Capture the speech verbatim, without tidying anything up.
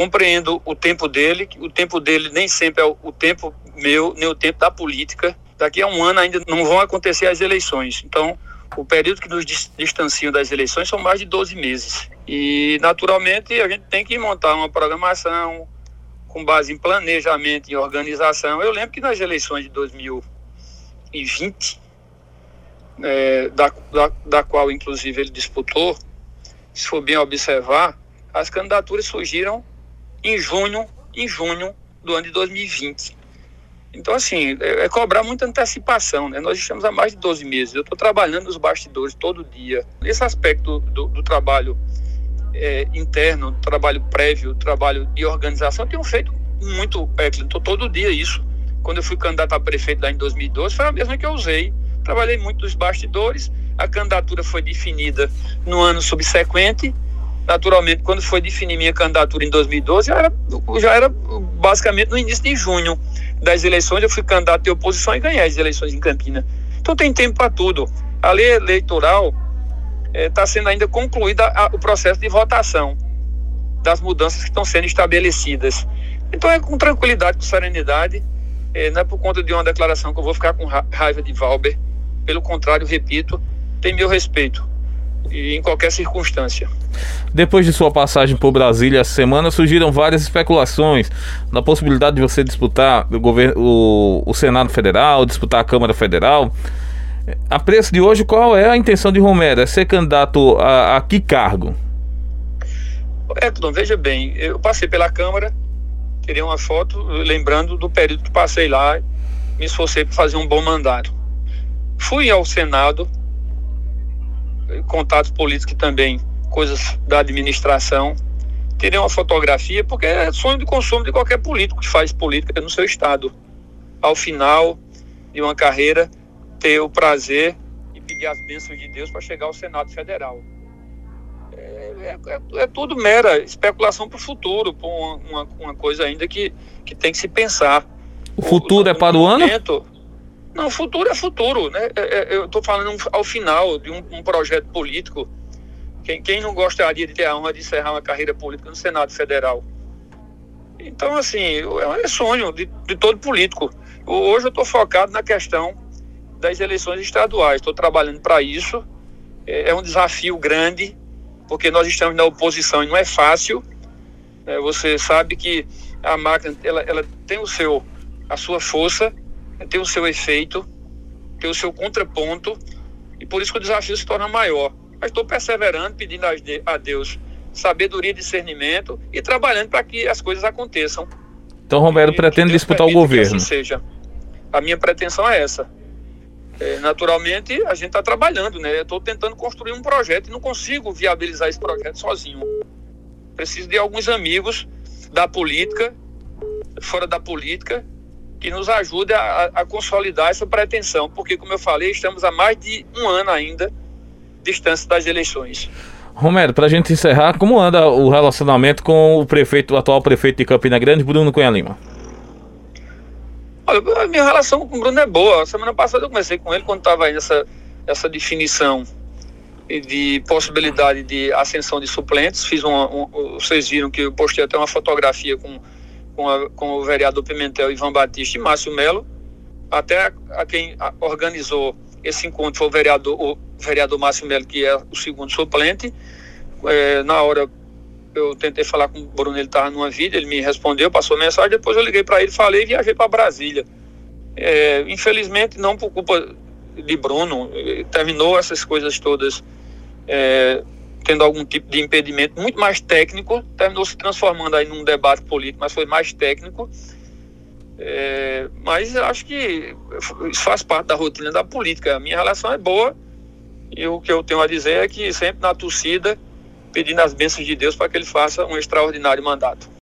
compreendo o tempo dele, o tempo dele nem sempre é o, o tempo meu, nem o tempo da política. Daqui a um ano ainda não vão acontecer as eleições. Então, o período que nos distanciam das eleições são mais de doze meses. E, naturalmente, a gente tem que montar uma programação com base em planejamento e organização. Eu lembro que nas eleições de dois mil e vinte, é, da, da, da qual, inclusive, ele disputou, se for bem observar, as candidaturas surgiram em junho, em junho do ano de dois mil e vinte. Então, assim, é, é cobrar muita antecipação, né? Nós estamos há mais de doze meses. Eu estou trabalhando nos bastidores todo dia. Esse aspecto do, do trabalho é, interno, do trabalho prévio, do trabalho de organização, eu tenho feito muito, é, estou todo dia isso. Quando eu fui candidato a prefeito lá em dois mil e doze, foi a mesma que eu usei. Trabalhei muito nos bastidores, a candidatura foi definida no ano subsequente. Naturalmente, quando foi definir minha candidatura em dois mil e doze, já era, já era basicamente no início de junho das eleições. Eu fui candidato de oposição e ganhei as eleições em Campina. Então tem tempo para tudo. A lei eleitoral está é, sendo ainda concluída a, o processo de votação das mudanças que estão sendo estabelecidas. Então é com tranquilidade, com serenidade, é, não é por conta de uma declaração que eu vou ficar com ra- raiva de Valber. Pelo contrário, repito, tem meu respeito e em qualquer circunstância. Depois de sua passagem por Brasília essa semana, surgiram várias especulações na possibilidade de você disputar o, governo, o, o Senado Federal, disputar a Câmara Federal. A preço de hoje, qual é a intenção de Romero? É ser candidato a, a que cargo? Edson, veja bem, eu passei pela Câmara, tirei uma foto lembrando do período que passei lá, me esforcei para fazer um bom mandato. Fui ao Senado, contatos políticos também, coisas da administração, tirei uma fotografia, porque é sonho de consumo de qualquer político que faz política no seu estado. Ao final de uma carreira, ter o prazer e pedir as bênçãos de Deus para chegar ao Senado Federal. É, é, é tudo mera especulação para o futuro, para uma, uma, uma coisa ainda que, que tem que se pensar. O futuro o, é para o momento, ano? Não, o futuro é futuro, né? É, é, eu estou falando ao final de um, um projeto político. Quem, quem não gostaria de ter a honra de encerrar uma carreira política no Senado Federal? Então, assim, é sonho de, de todo político. Hoje eu estou focado na questão das eleições estaduais. Estou trabalhando para isso. É, é um desafio grande, porque nós estamos na oposição e não é fácil. É, você sabe que a máquina ela, ela tem o seu, a sua força, tem o seu efeito, tem o seu contraponto, e por isso que o desafio se torna maior. Mas estou perseverando, pedindo a Deus sabedoria e discernimento e trabalhando para que as coisas aconteçam. Então Romero pretende disputar o governo. Assim seja. A minha pretensão é essa. É, naturalmente, a gente está trabalhando, né? Eu estou tentando construir um projeto e não consigo viabilizar esse projeto sozinho. Preciso de alguns amigos da política, fora da política, que nos ajude a, a consolidar essa pretensão, porque, como eu falei, estamos há mais de um ano ainda distância das eleições. Romero, para a gente encerrar, como anda o relacionamento com o prefeito, o atual prefeito de Campina Grande, Bruno Cunha Lima? Olha, a minha relação com o Bruno é boa. Semana passada eu comecei com ele quando estava aí nessa essa definição de possibilidade de ascensão de suplentes. Fiz uma, um, vocês viram que eu postei até uma fotografia com Com, a, com o vereador Pimentel, Ivan Batista e Márcio Melo. Até a, a quem a, organizou esse encontro foi o vereador, o vereador Márcio Melo, que é o segundo suplente. É, na hora eu tentei falar com o Bruno, ele estava numa vídeo, ele me respondeu, passou mensagem, depois eu liguei para ele, falei e viajei para Brasília. É, infelizmente, não por culpa de Bruno, terminou essas coisas todas é, tendo algum tipo de impedimento muito mais técnico, terminou se transformando aí num debate político, mas foi mais técnico. É, mas acho que isso faz parte da rotina da política. A minha relação é boa e o que eu tenho a dizer é que sempre na torcida, pedindo as bênçãos de Deus para que ele faça um extraordinário mandato.